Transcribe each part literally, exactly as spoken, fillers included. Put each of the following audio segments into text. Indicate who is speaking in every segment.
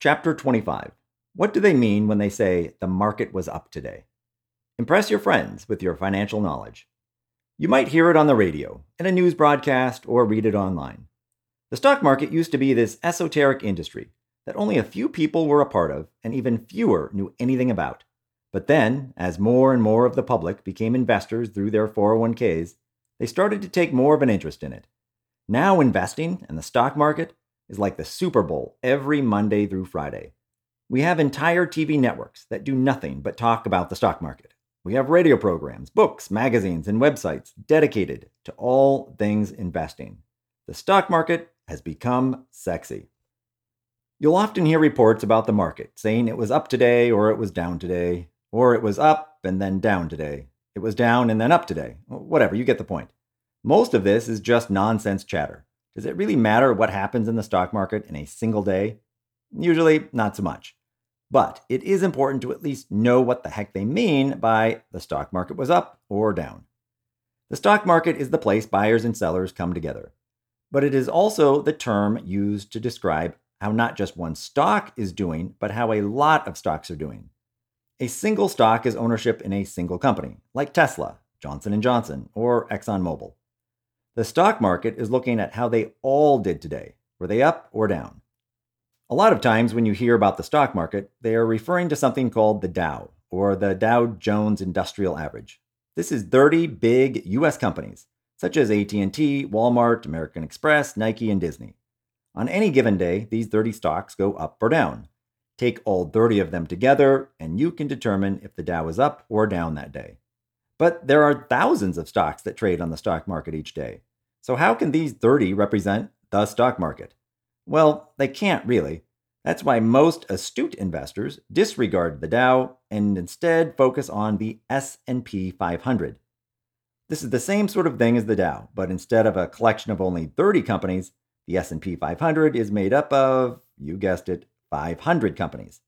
Speaker 1: Chapter twenty-five. What do they mean when they say the market was up today? Impress your friends with your financial knowledge. You might hear it on the radio, in a news broadcast, or read it online. The stock market used to be this esoteric industry that only a few people were a part of and even fewer knew anything about. But then, as more and more of the public became investors through their four oh one k's, they started to take more of an interest in it. Now investing in the stock market is like the Super Bowl every Monday through Friday. We have entire T V networks that do nothing but talk about the stock market. We have radio programs, books, magazines, and websites dedicated to all things investing. The stock market has become sexy. You'll often hear reports about the market saying it was up today or it was down today, or it was up and then down today. It was down and then up today. Whatever, you get the point. Most of this is just nonsense chatter. Does it really matter what happens in the stock market in a single day? Usually, not so much. But it is important to at least know what the heck they mean by the stock market was up or down. The stock market is the place buyers and sellers come together. But it is also the term used to describe how not just one stock is doing, but how a lot of stocks are doing. A single stock is ownership in a single company, like Tesla, Johnson and Johnson, or ExxonMobil. The stock market is looking at how they all did today. Were they up or down? A lot of times when you hear about the stock market, they are referring to something called the Dow, or the Dow Jones Industrial Average. This is thirty big U S companies, such as A T and T, Walmart, American Express, Nike, and Disney. On any given day, these thirty stocks go up or down. Take all thirty of them together, and you can determine if the Dow is up or down that day. But there are thousands of stocks that trade on the stock market each day. So how can these thirty represent the stock market? Well, they can't really. That's why most astute investors disregard the Dow and instead focus on the S and P five hundred. This is the same sort of thing as the Dow, but instead of a collection of only thirty companies, the S and P five hundred is made up of, you guessed it, five hundred companies.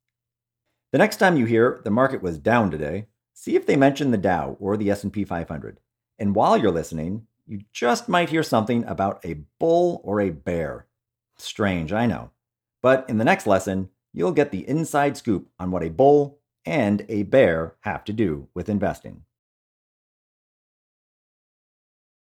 Speaker 1: The next time you hear the market was down today, see if they mention the Dow or the S and P five hundred. And while you're listening, you just might hear something about a bull or a bear. Strange, I know. But in the next lesson, you'll get the inside scoop on what a bull and a bear have to do with investing.